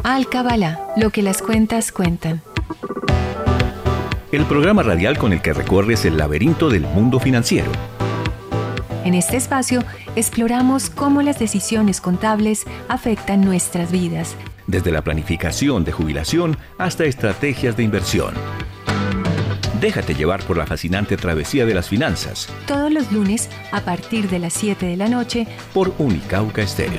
Alcabala, lo que las cuentas cuentan. El programa radial con el que recorres el laberinto del mundo financiero. En este espacio exploramos cómo las decisiones contables afectan nuestras vidas. Desde la planificación de jubilación hasta estrategias de inversión. Déjate llevar por la fascinante travesía de las finanzas. Todos los lunes a partir de las 7 de la noche por Unicauca Estéreo.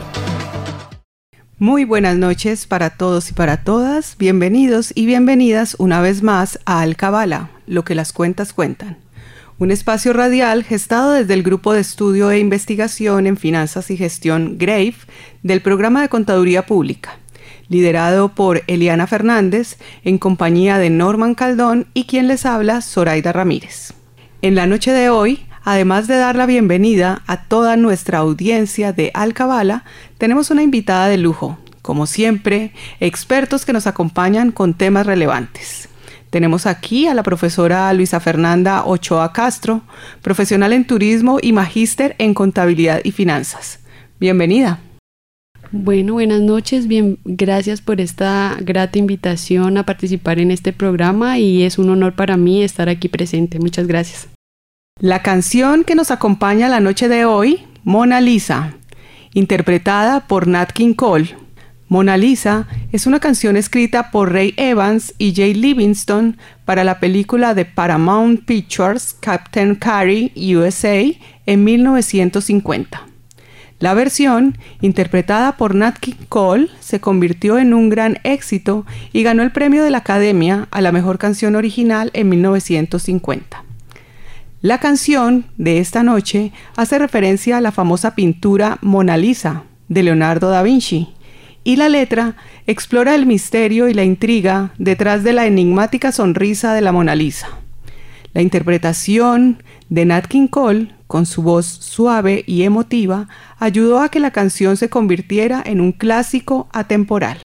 Muy buenas noches para todos y para todas. Bienvenidos y bienvenidas una vez más a Alcabala, lo que las cuentas cuentan. Un espacio radial gestado desde el Grupo de Estudio e Investigación en Finanzas y Gestión GRAVE del Programa de Contaduría Pública, liderado por Eliana Fernández, en compañía de Norman Caldón y quien les habla, Zoraida Ramírez. En la noche de hoy, además de dar la bienvenida a toda nuestra audiencia de Alcabala, tenemos una invitada de lujo, como siempre, expertos que nos acompañan con temas relevantes. Tenemos aquí a la profesora Luisa Fernanda Ochoa Castro, profesional en turismo y magíster en contabilidad y finanzas. Bienvenida. Bueno, buenas noches, gracias por esta grata invitación a participar en este programa y es un honor para mí estar aquí presente. Muchas gracias. La canción que nos acompaña la noche de hoy, Mona Lisa, interpretada por Nat King Cole. Mona Lisa es una canción escrita por Ray Evans y Jay Livingston para la película de Paramount Pictures Captain Carey USA en 1950. La versión, interpretada por Nat King Cole, se convirtió en un gran éxito y ganó el premio de la Academia a la mejor canción original en 1950. La canción de esta noche hace referencia a la famosa pintura Mona Lisa de Leonardo da Vinci, y la letra explora el misterio y la intriga detrás de la enigmática sonrisa de la Mona Lisa. La interpretación de Nat King Cole, con su voz suave y emotiva, ayudó a que la canción se convirtiera en un clásico atemporal.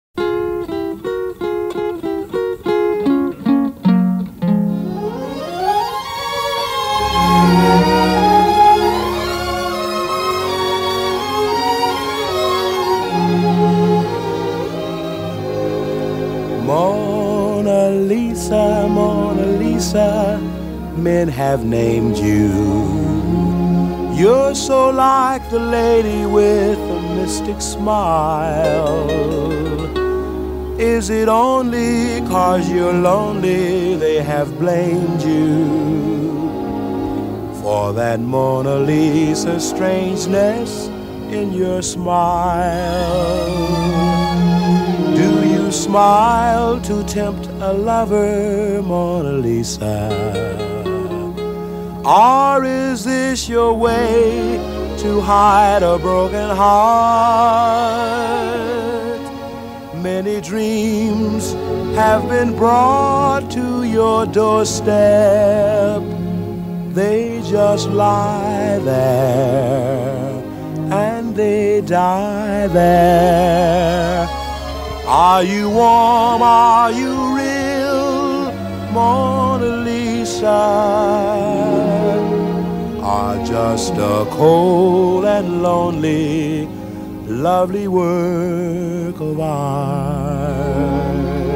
Mona Lisa, Mona Lisa, men have named you. You're so like the lady with a mystic smile. Is it only 'cause you're lonely they have blamed you for that Mona Lisa strangeness in your smile? Do you smile to tempt a lover, Mona Lisa? Or is this your way to hide a broken heart? Many dreams have been brought to your doorstep. They just lie there and they die there. Are you warm? Are you real, Mona Lisa? Or just a cold and lonely, lovely work of art?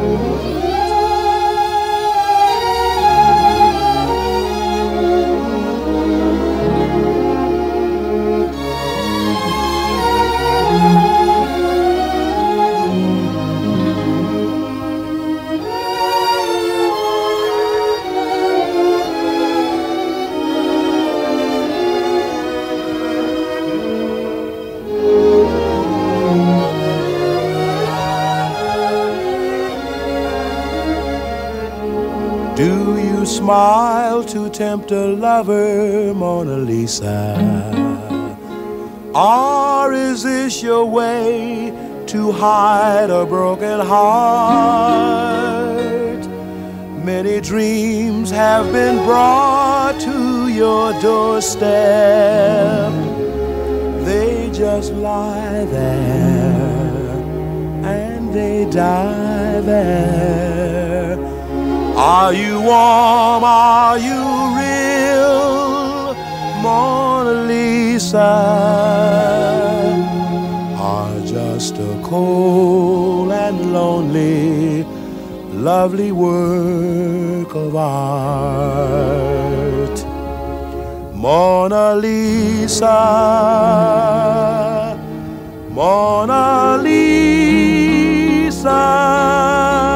Do you smile to tempt a lover, Mona Lisa? Or is this your way to hide a broken heart? Many dreams have been brought to your doorstep. They just lie there and they die there. Are you warm? Are you real, Mona Lisa? Or just a cold and lonely, lovely work of art. Mona Lisa, Mona Lisa.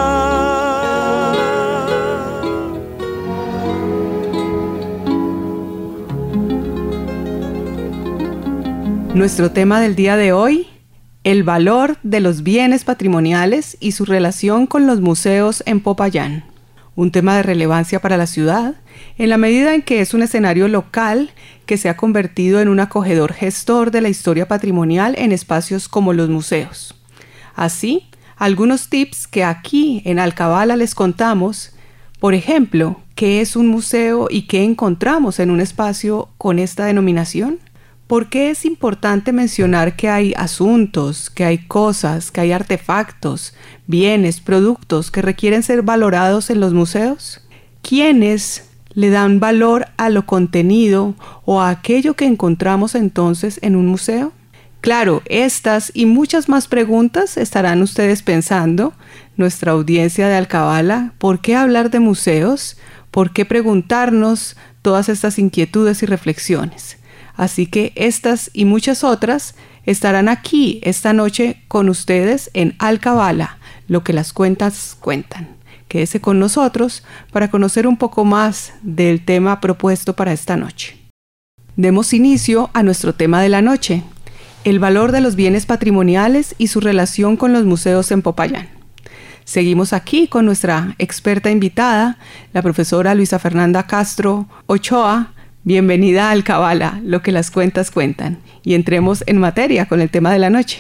Nuestro tema del día de hoy, el valor de los bienes patrimoniales y su relación con los museos en Popayán. Un tema de relevancia para la ciudad, en la medida en que es un escenario local que se ha convertido en un acogedor gestor de la historia patrimonial en espacios como los museos. Así, algunos tips que aquí en Alcabala les contamos, por ejemplo, ¿qué es un museo y qué encontramos en un espacio con esta denominación? ¿Por qué es importante mencionar que hay asuntos, que hay cosas, que hay artefactos, bienes, productos que requieren ser valorados en los museos? ¿Quiénes le dan valor a lo contenido o a aquello que encontramos entonces en un museo? Claro, estas y muchas más preguntas estarán ustedes pensando, nuestra audiencia de Alcabala, ¿por qué hablar de museos? ¿Por qué preguntarnos todas estas inquietudes y reflexiones? Así que estas y muchas otras estarán aquí esta noche con ustedes en Alcabala, lo que las cuentas cuentan. Quédese con nosotros para conocer un poco más del tema propuesto para esta noche. Demos inicio a nuestro tema de la noche, el valor de los bienes patrimoniales y su relación con los museos en Popayán. Seguimos aquí con nuestra experta invitada, la profesora Luisa Fernanda Castro Ochoa. Bienvenida a Alcabala, lo que las cuentas cuentan. Y entremos en materia con el tema de la noche.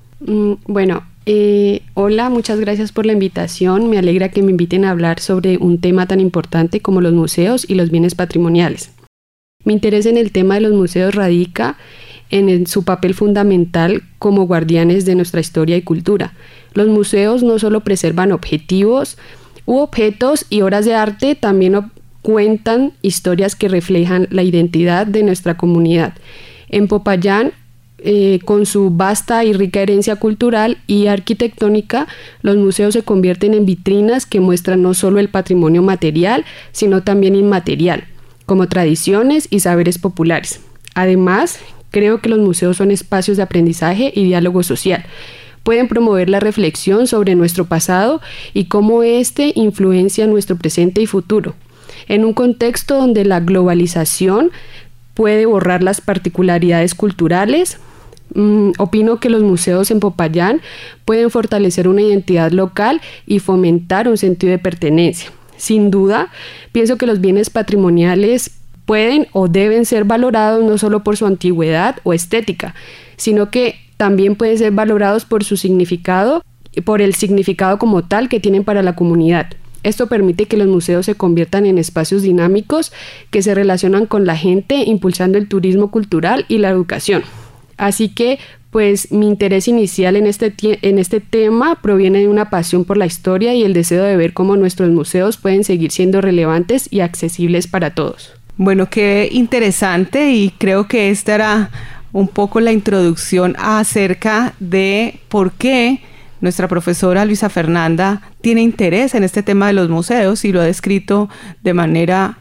Hola, muchas gracias por la invitación. Me alegra que me inviten a hablar sobre un tema tan importante como los museos y los bienes patrimoniales. Mi interés en el tema de los museos radica en su papel fundamental como guardianes de nuestra historia y cultura. Los museos no solo preservan objetos y obras de arte, también cuentan historias que reflejan la identidad de nuestra comunidad. En Popayán, con su vasta y rica herencia cultural y arquitectónica, los museos se convierten en vitrinas que muestran no solo el patrimonio material, sino también inmaterial, como tradiciones y saberes populares. Además, creo que los museos son espacios de aprendizaje y diálogo social. Pueden promover la reflexión sobre nuestro pasado y cómo éste influencia nuestro presente y futuro. En un contexto donde la globalización puede borrar las particularidades culturales, opino que los museos en Popayán pueden fortalecer una identidad local y fomentar un sentido de pertenencia. Sin duda, pienso que los bienes patrimoniales pueden o deben ser valorados no solo por su antigüedad o estética, sino que también pueden ser valorados por su significado y por el significado como tal que tienen para la comunidad. Esto permite que los museos se conviertan en espacios dinámicos que se relacionan con la gente, impulsando el turismo cultural y la educación. Así que, mi interés inicial en este tema proviene de una pasión por la historia y el deseo de ver cómo nuestros museos pueden seguir siendo relevantes y accesibles para todos. Bueno, qué interesante, y creo que esta era un poco la introducción acerca de por qué nuestra profesora Luisa Fernanda tiene interés en este tema de los museos y lo ha descrito de manera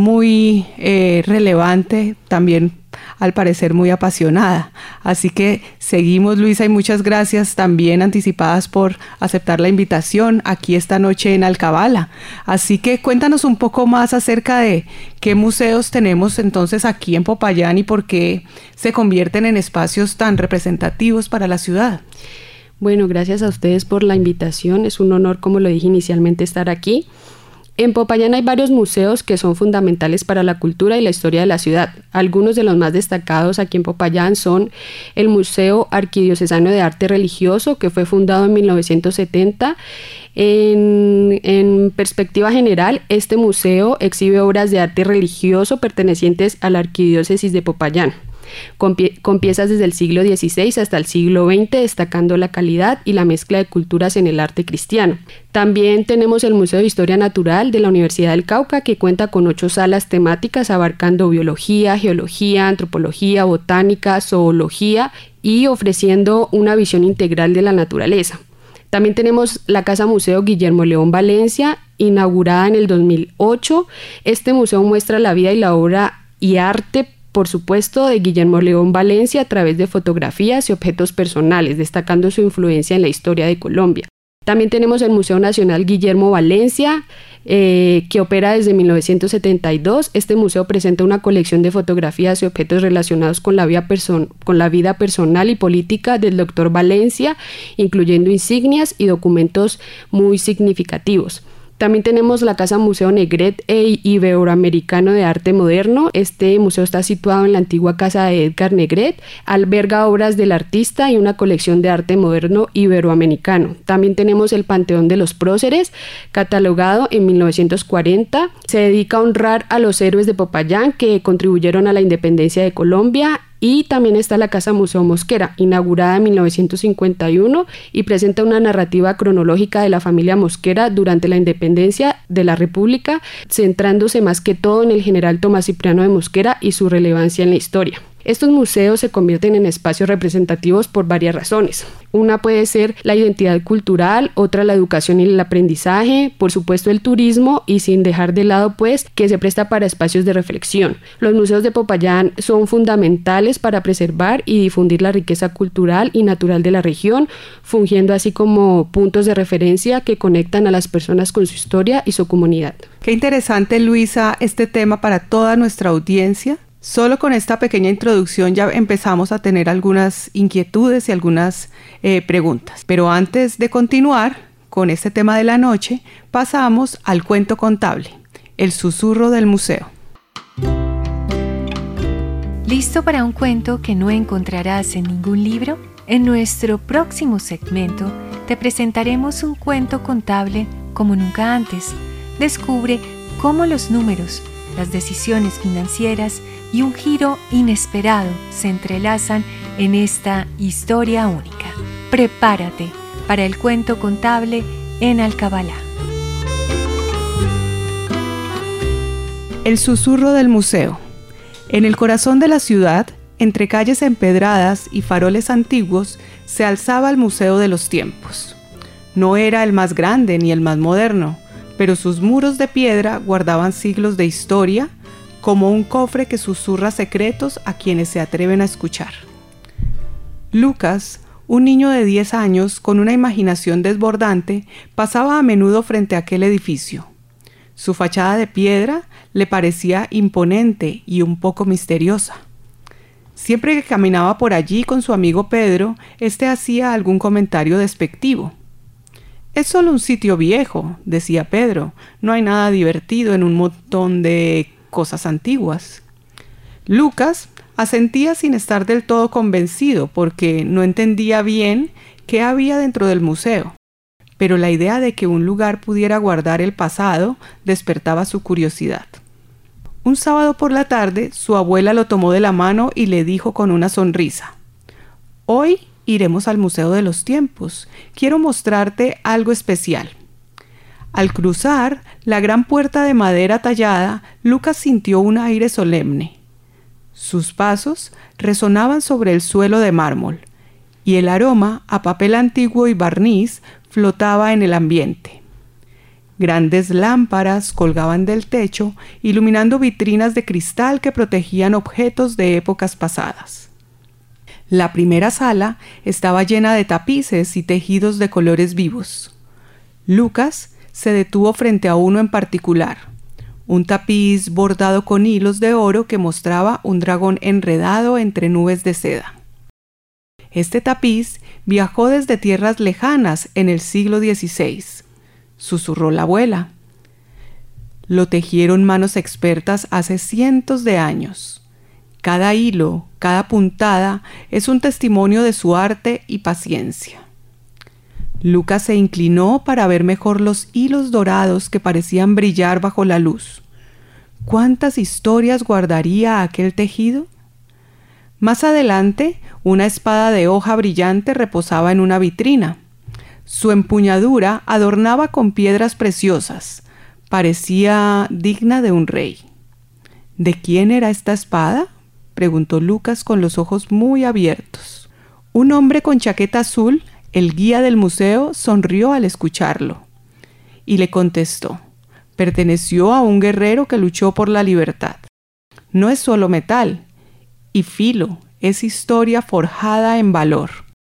muy relevante, también al parecer muy apasionada. Así que seguimos, Luisa, y muchas gracias también anticipadas por aceptar la invitación aquí esta noche en Alcabala. Así que cuéntanos un poco más acerca de qué museos tenemos entonces aquí en Popayán y por qué se convierten en espacios tan representativos para la ciudad. Bueno, gracias a ustedes por la invitación. Es un honor, como lo dije inicialmente, estar aquí. En Popayán hay varios museos que son fundamentales para la cultura y la historia de la ciudad. Algunos de los más destacados aquí en Popayán son el Museo Arquidiocesano de Arte Religioso, que fue fundado en 1970. En perspectiva general, este museo exhibe obras de arte religioso pertenecientes a la Arquidiócesis de Popayán, con piezas desde el siglo XVI hasta el siglo XX, destacando la calidad y la mezcla de culturas en el arte cristiano. También tenemos el Museo de Historia Natural de la Universidad del Cauca, que cuenta con 8 salas temáticas abarcando biología, geología, antropología, botánica, zoología y ofreciendo una visión integral de la naturaleza. También tenemos la Casa Museo Guillermo León Valencia, inaugurada en el 2008. Este museo muestra la vida y la obra y arte, por supuesto, de Guillermo León Valencia a través de fotografías y objetos personales, destacando su influencia en la historia de Colombia. También tenemos el Museo Nacional Guillermo Valencia, que opera desde 1972. Este museo presenta una colección de fotografías y objetos relacionados con la vida personal y política del doctor Valencia, incluyendo insignias y documentos muy significativos. También tenemos la Casa Museo Negret e Iberoamericano de Arte Moderno. Este museo está situado en la antigua casa de Edgar Negret, alberga obras del artista y una colección de arte moderno iberoamericano. También tenemos el Panteón de los Próceres, catalogado en 1940. Se dedica a honrar a los héroes de Popayán que contribuyeron a la independencia de Colombia. Y también está la Casa Museo Mosquera, inaugurada en 1951 y presenta una narrativa cronológica de la familia Mosquera durante la independencia de la República, centrándose más que todo en el general Tomás Cipriano de Mosquera y su relevancia en la historia. Estos museos se convierten en espacios representativos por varias razones. Una puede ser la identidad cultural, otra la educación y el aprendizaje, por supuesto el turismo y sin dejar de lado pues que se presta para espacios de reflexión. Los museos de Popayán son fundamentales para preservar y difundir la riqueza cultural y natural de la región, fungiendo así como puntos de referencia que conectan a las personas con su historia y su comunidad. Qué interesante, Luisa, este tema para toda nuestra audiencia. Solo con esta pequeña introducción ya empezamos a tener algunas inquietudes y algunas preguntas. Pero antes de continuar con este tema de la noche, pasamos al cuento contable, El susurro del museo. ¿Listo para un cuento que no encontrarás en ningún libro? En nuestro próximo segmento te presentaremos un cuento contable como nunca antes. Descubre cómo los números, las decisiones financieras y un giro inesperado se entrelazan en esta historia única. Prepárate para el cuento contable en Alcabalá. El susurro del museo. En el corazón de la ciudad, entre calles empedradas y faroles antiguos, se alzaba el Museo de los Tiempos. No era el más grande ni el más moderno, pero sus muros de piedra guardaban siglos de historia, como un cofre que susurra secretos a quienes se atreven a escuchar. Lucas, un niño de 10 años con una imaginación desbordante, pasaba a menudo frente a aquel edificio. Su fachada de piedra le parecía imponente y un poco misteriosa. Siempre que caminaba por allí con su amigo Pedro, éste hacía algún comentario despectivo. «Es solo un sitio viejo», decía Pedro, «no hay nada divertido en un montón de cosas antiguas». Lucas asentía sin estar del todo convencido porque no entendía bien qué había dentro del museo, pero la idea de que un lugar pudiera guardar el pasado despertaba su curiosidad. Un sábado por la tarde, su abuela lo tomó de la mano y le dijo con una sonrisa: «Hoy iremos al Museo de los Tiempos. Quiero mostrarte algo especial». Al cruzar la gran puerta de madera tallada, Lucas sintió un aire solemne. Sus pasos resonaban sobre el suelo de mármol, y el aroma a papel antiguo y barniz flotaba en el ambiente. Grandes lámparas colgaban del techo, iluminando vitrinas de cristal que protegían objetos de épocas pasadas. La primera sala estaba llena de tapices y tejidos de colores vivos. Lucas se detuvo frente a uno en particular, un tapiz bordado con hilos de oro que mostraba un dragón enredado entre nubes de seda. Este tapiz viajó desde tierras lejanas en el siglo XVI, susurró la abuela. Lo tejieron manos expertas hace cientos de años. Cada hilo, cada puntada es un testimonio de su arte y paciencia. Lucas se inclinó para ver mejor los hilos dorados que parecían brillar bajo la luz. ¿Cuántas historias guardaría aquel tejido? Más adelante, una espada de hoja brillante reposaba en una vitrina. Su empuñadura adornaba con piedras preciosas. Parecía digna de un rey. ¿De quién era esta espada?, preguntó Lucas con los ojos muy abiertos. Un hombre con chaqueta azul El guía del museo sonrió al escucharlo y le contestó: perteneció a un guerrero que luchó por la libertad. No es solo metal y filo, es historia forjada en valor.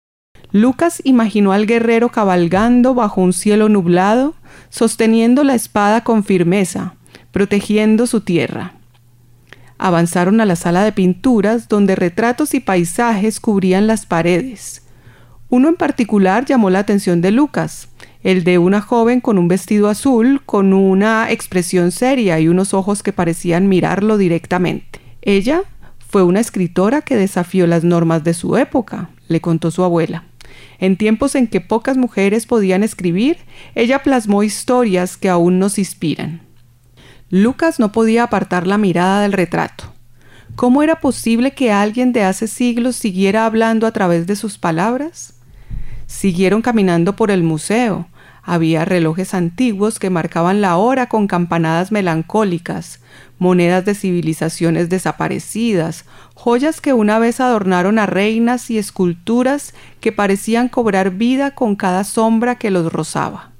Lucas imaginó al guerrero cabalgando bajo un cielo nublado, sosteniendo la espada con firmeza, protegiendo su tierra. Avanzaron a la sala de pinturas, donde retratos y paisajes cubrían las paredes. Uno en particular llamó la atención de Lucas, el de una joven con un vestido azul, con una expresión seria y unos ojos que parecían mirarlo directamente. Ella fue una escritora que desafió las normas de su época, le contó su abuela. En tiempos en que pocas mujeres podían escribir, ella plasmó historias que aún nos inspiran. Lucas no podía apartar la mirada del retrato. ¿Cómo era posible que alguien de hace siglos siguiera hablando a través de sus palabras? Siguieron caminando por el museo. Había relojes antiguos que marcaban la hora con campanadas melancólicas, monedas de civilizaciones desaparecidas, joyas que una vez adornaron a reinas y esculturas que parecían cobrar vida con cada sombra que los rozaba.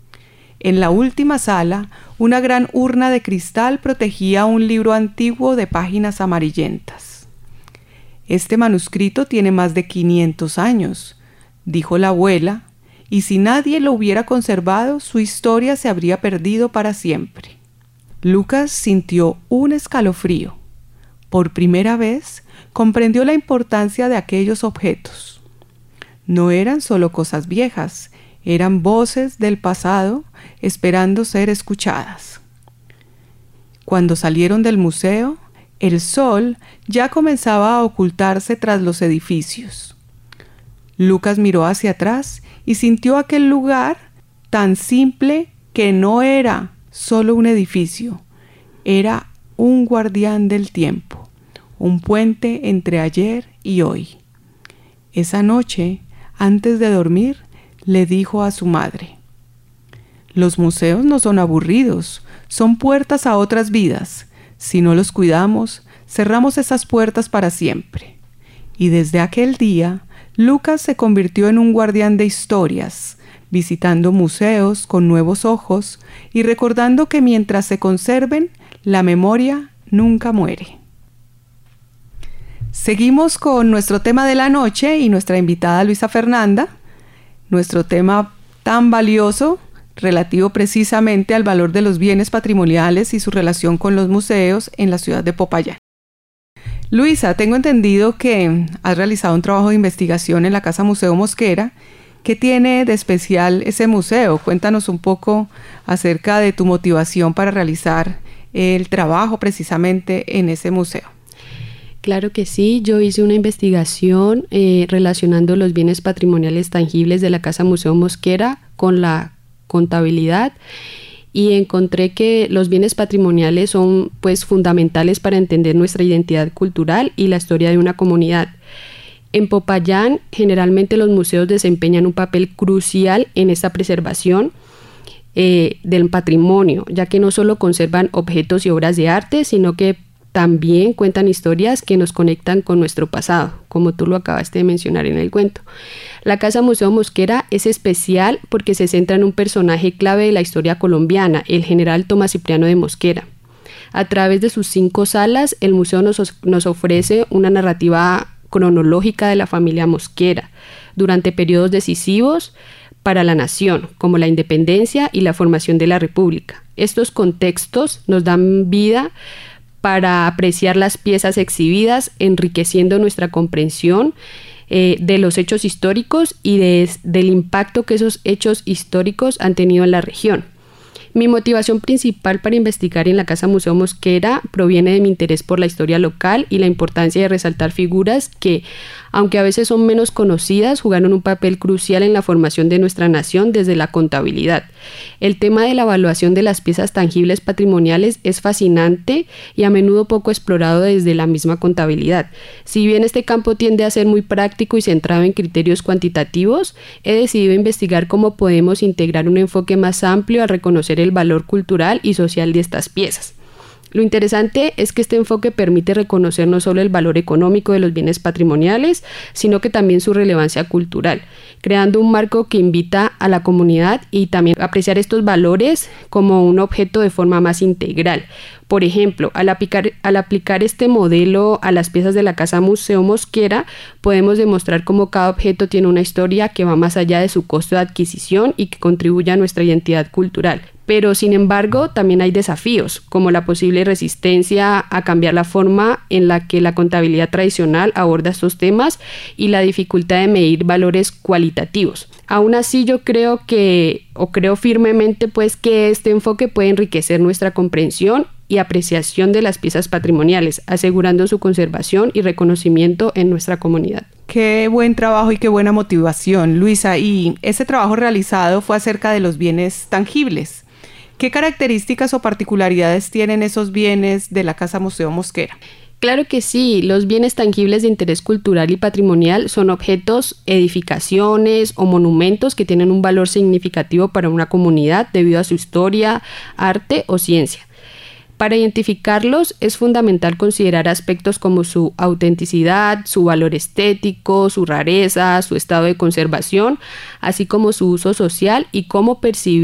En la última sala, una gran urna de cristal protegía un libro antiguo de páginas amarillentas. Este manuscrito tiene más de 500 años, dijo la abuela, y si nadie lo hubiera conservado, su historia se habría perdido para siempre. Lucas sintió un escalofrío. Por primera vez, comprendió la importancia de aquellos objetos. No eran solo cosas viejas, eran voces del pasado esperando ser escuchadas. Cuando salieron del museo, el sol ya comenzaba a ocultarse tras los edificios. Lucas miró hacia atrás y sintió aquel lugar tan simple que no era solo un edificio, era un guardián del tiempo, un puente entre ayer y hoy. Esa noche, antes de dormir, le dijo a su madre: los museos no son aburridos, son puertas a otras vidas. Si no los cuidamos, cerramos esas puertas para siempre. Y desde aquel día, Lucas se convirtió en un guardián de historias, visitando museos con nuevos ojos y recordando que mientras se conserven, la memoria nunca muere. Seguimos con nuestro tema de la noche y nuestra invitada Luisa Fernanda, nuestro tema tan valioso, relativo precisamente al valor de los bienes patrimoniales y su relación con los museos en la ciudad de Popayán. Luisa, tengo entendido que has realizado un trabajo de investigación en la Casa Museo Mosquera. ¿Qué tiene de especial ese museo? Cuéntanos un poco acerca de tu motivación para realizar el trabajo precisamente en ese museo. Claro que sí, yo hice una investigación relacionando los bienes patrimoniales tangibles de la Casa Museo Mosquera con la contabilidad y encontré que los bienes patrimoniales son pues fundamentales para entender nuestra identidad cultural y la historia de una comunidad. En Popayán, generalmente los museos desempeñan un papel crucial en esta preservación del patrimonio, ya que no solo conservan objetos y obras de arte, sino que también cuentan historias que nos conectan con nuestro pasado, como tú lo acabaste de mencionar en el cuento. La Casa Museo Mosquera es especial porque se centra en un personaje clave de la historia colombiana, el general Tomás Cipriano de Mosquera. A través de sus 5 salas, el museo nos ofrece una narrativa cronológica de la familia Mosquera durante periodos decisivos para la nación, como la independencia y la formación de la República. Estos contextos nos dan vida para apreciar las piezas exhibidas, enriqueciendo nuestra comprensión de los hechos históricos y del impacto que esos hechos históricos han tenido en la región. Mi motivación principal para investigar en la Casa Museo Mosquera proviene de mi interés por la historia local y la importancia de resaltar figuras que, aunque a veces son menos conocidas, jugaron un papel crucial en la formación de nuestra nación desde la contabilidad. El tema de la evaluación de las piezas tangibles patrimoniales es fascinante y a menudo poco explorado desde la misma contabilidad. Si bien este campo tiende a ser muy práctico y centrado en criterios cuantitativos, he decidido investigar cómo podemos integrar un enfoque más amplio al reconocer el valor cultural y social de estas piezas. Lo interesante es que este enfoque permite reconocer no solo el valor económico de los bienes patrimoniales, sino que también su relevancia cultural, creando un marco que invita a la comunidad y también a apreciar estos valores como un objeto de forma más integral. Por ejemplo, al aplicar este modelo a las piezas de la Casa Museo Mosquera, podemos demostrar cómo cada objeto tiene una historia que va más allá de su costo de adquisición y que contribuye a nuestra identidad cultural. Pero, sin embargo, también hay desafíos, como la posible resistencia a cambiar la forma en la que la contabilidad tradicional aborda estos temas y la dificultad de medir valores cualitativos. Aún así, yo creo firmemente que este enfoque puede enriquecer nuestra comprensión y apreciación de las piezas patrimoniales, asegurando su conservación y reconocimiento en nuestra comunidad. Qué buen trabajo y qué buena motivación, Luisa. Y ese trabajo realizado fue acerca de los bienes tangibles. ¿Qué características o particularidades tienen esos bienes de la Casa Museo Mosquera? Claro que sí, los bienes tangibles de interés cultural y patrimonial son objetos, edificaciones o monumentos que tienen un valor significativo para una comunidad debido a su historia, arte o ciencia. Para identificarlos es fundamental considerar aspectos como su autenticidad, su valor estético, su rareza, su estado de conservación, así como su uso social y cómo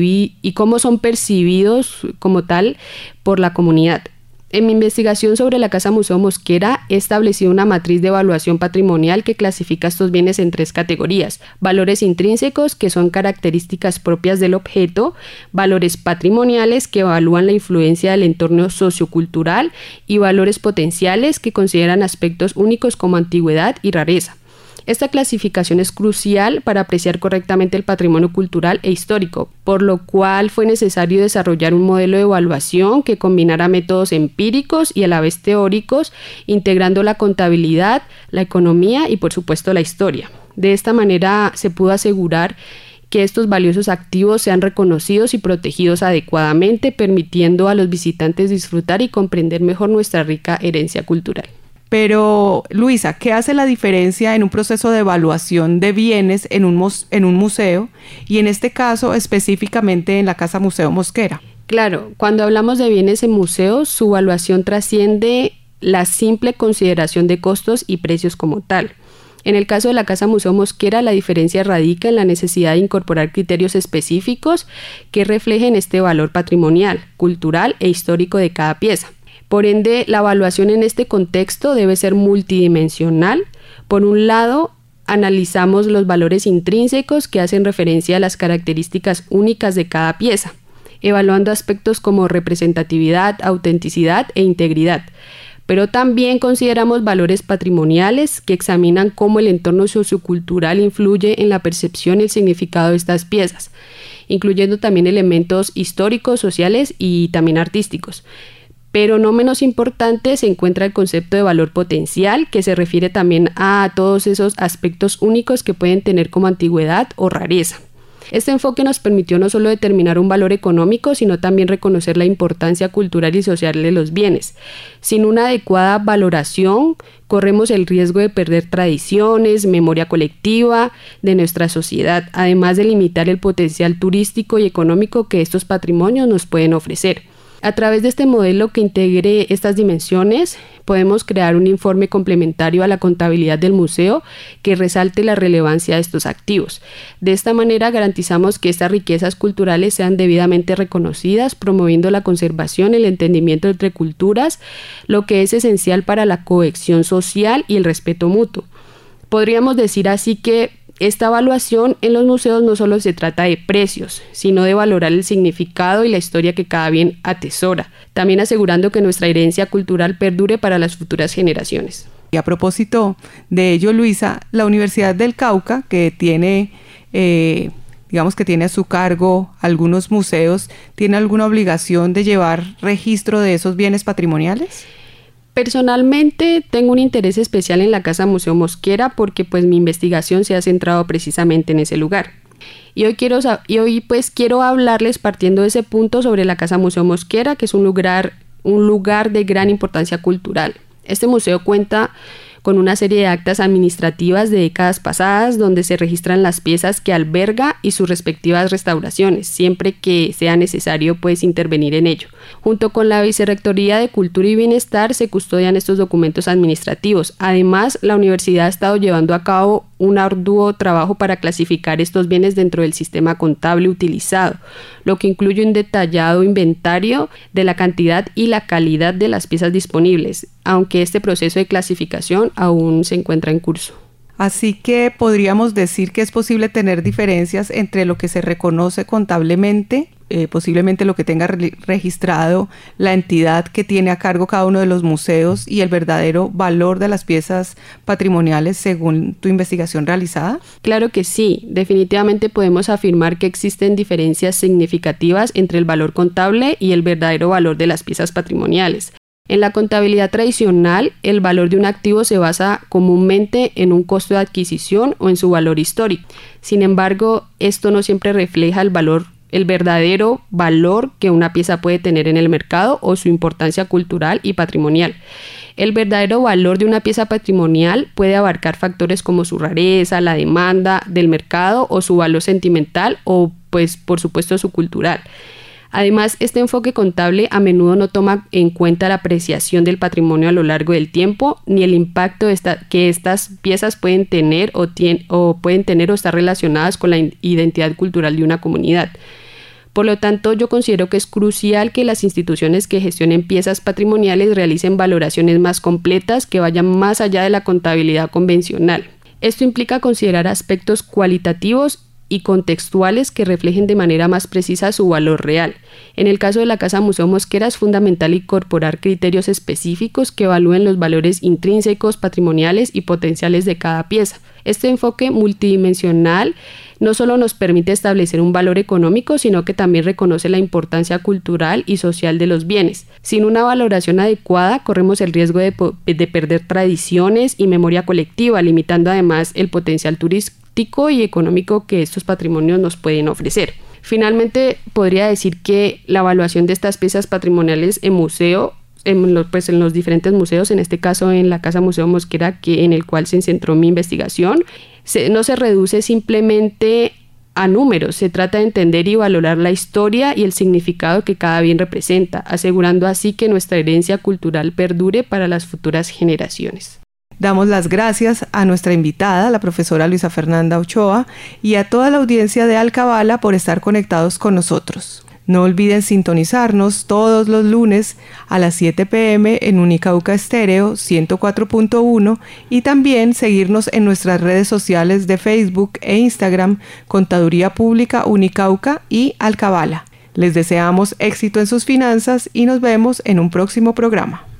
son percibidos como tal por la comunidad. En mi investigación sobre la Casa Museo Mosquera he establecido una matriz de evaluación patrimonial que clasifica estos bienes en 3 categorías: valores intrínsecos, que son características propias del objeto; valores patrimoniales, que evalúan la influencia del entorno sociocultural; y valores potenciales, que consideran aspectos únicos como antigüedad y rareza. Esta clasificación es crucial para apreciar correctamente el patrimonio cultural e histórico, por lo cual fue necesario desarrollar un modelo de evaluación que combinara métodos empíricos y a la vez teóricos, integrando la contabilidad, la economía y por supuesto la historia. De esta manera se pudo asegurar que estos valiosos activos sean reconocidos y protegidos adecuadamente, permitiendo a los visitantes disfrutar y comprender mejor nuestra rica herencia cultural. Pero, Luisa, ¿qué hace la diferencia en un proceso de evaluación de bienes en un museo y en este caso específicamente en la Casa Museo Mosquera? Claro, cuando hablamos de bienes en museos, su evaluación trasciende la simple consideración de costos y precios como tal. En el caso de la Casa Museo Mosquera, la diferencia radica en la necesidad de incorporar criterios específicos que reflejen este valor patrimonial, cultural e histórico de cada pieza. Por ende, la evaluación en este contexto debe ser multidimensional. Por un lado, analizamos los valores intrínsecos que hacen referencia a las características únicas de cada pieza, evaluando aspectos como representatividad, autenticidad e integridad. Pero también consideramos valores patrimoniales que examinan cómo el entorno sociocultural influye en la percepción y el significado de estas piezas, incluyendo también elementos históricos, sociales y también artísticos. Pero no menos importante se encuentra el concepto de valor potencial, que se refiere también a todos esos aspectos únicos que pueden tener como antigüedad o rareza. Este enfoque nos permitió no solo determinar un valor económico, sino también reconocer la importancia cultural y social de los bienes. Sin una adecuada valoración, corremos el riesgo de perder tradiciones, memoria colectiva de nuestra sociedad, además de limitar el potencial turístico y económico que estos patrimonios nos pueden ofrecer. A través de este modelo que integre estas dimensiones, podemos crear un informe complementario a la contabilidad del museo que resalte la relevancia de estos activos. De esta manera garantizamos que estas riquezas culturales sean debidamente reconocidas, promoviendo la conservación y el entendimiento entre culturas, lo que es esencial para la cohesión social y el respeto mutuo. Podríamos decir así que esta evaluación en los museos no solo se trata de precios, sino de valorar el significado y la historia que cada bien atesora, también asegurando que nuestra herencia cultural perdure para las futuras generaciones. Y a propósito de ello, Luisa, la Universidad del Cauca, que tiene, que tiene a su cargo algunos museos, ¿tiene alguna obligación de llevar registro de esos bienes patrimoniales? Personalmente tengo un interés especial en la Casa Museo Mosquera porque mi investigación se ha centrado precisamente en ese lugar. Y hoy quiero hablarles partiendo de ese punto sobre la Casa Museo Mosquera, que es un lugar de gran importancia cultural. Este museo cuenta con una serie de actas administrativas de décadas pasadas donde se registran las piezas que alberga y sus respectivas restauraciones, siempre que sea necesario intervenir en ello. Junto con la Vicerrectoría de Cultura y Bienestar se custodian estos documentos administrativos. Además, la universidad ha estado llevando a cabo un arduo trabajo para clasificar estos bienes dentro del sistema contable utilizado, lo que incluye un detallado inventario de la cantidad y la calidad de las piezas disponibles, aunque este proceso de clasificación aún se encuentra en curso. Así que podríamos decir que es posible tener diferencias entre lo que se reconoce contablemente, posiblemente lo que tenga registrado la entidad que tiene a cargo cada uno de los museos, y el verdadero valor de las piezas patrimoniales según tu investigación realizada. Claro que sí, definitivamente podemos afirmar que existen diferencias significativas entre el valor contable y el verdadero valor de las piezas patrimoniales. En la contabilidad tradicional, el valor de un activo se basa comúnmente en un costo de adquisición o en su valor histórico. Sin embargo, esto no siempre refleja el verdadero valor que una pieza puede tener en el mercado o su importancia cultural y patrimonial. El verdadero valor de una pieza patrimonial puede abarcar factores como su rareza, la demanda del mercado o su valor sentimental o, por supuesto, su cultural. Además, este enfoque contable a menudo no toma en cuenta la apreciación del patrimonio a lo largo del tiempo, ni el impacto que estas piezas pueden tener o estar relacionadas con la identidad cultural de una comunidad. Por lo tanto, yo considero que es crucial que las instituciones que gestionen piezas patrimoniales realicen valoraciones más completas que vayan más allá de la contabilidad convencional. Esto implica considerar aspectos cualitativos y contextuales que reflejen de manera más precisa su valor real. En el caso de la Casa Museo Mosquera es fundamental incorporar criterios específicos que evalúen los valores intrínsecos, patrimoniales y potenciales de cada pieza. Este enfoque multidimensional no solo nos permite establecer un valor económico, sino que también reconoce la importancia cultural y social de los bienes. Sin una valoración adecuada, corremos el riesgo de perder tradiciones y memoria colectiva, limitando además el potencial turístico y económico que estos patrimonios nos pueden ofrecer. Finalmente, podría decir que la evaluación de estas piezas patrimoniales en los diferentes museos, en este caso en la Casa Museo Mosquera, en el cual se centró mi investigación, no se reduce simplemente a números, se trata de entender y valorar la historia y el significado que cada bien representa, asegurando así que nuestra herencia cultural perdure para las futuras generaciones. Damos las gracias a nuestra invitada, la profesora Luisa Fernanda Ochoa, y a toda la audiencia de Alcabala por estar conectados con nosotros. No olviden sintonizarnos todos los lunes a las 7 p.m. en Unicauca Estéreo 104.1 y también seguirnos en nuestras redes sociales de Facebook e Instagram, Contaduría Pública Unicauca y Alcabala. Les deseamos éxito en sus finanzas y nos vemos en un próximo programa.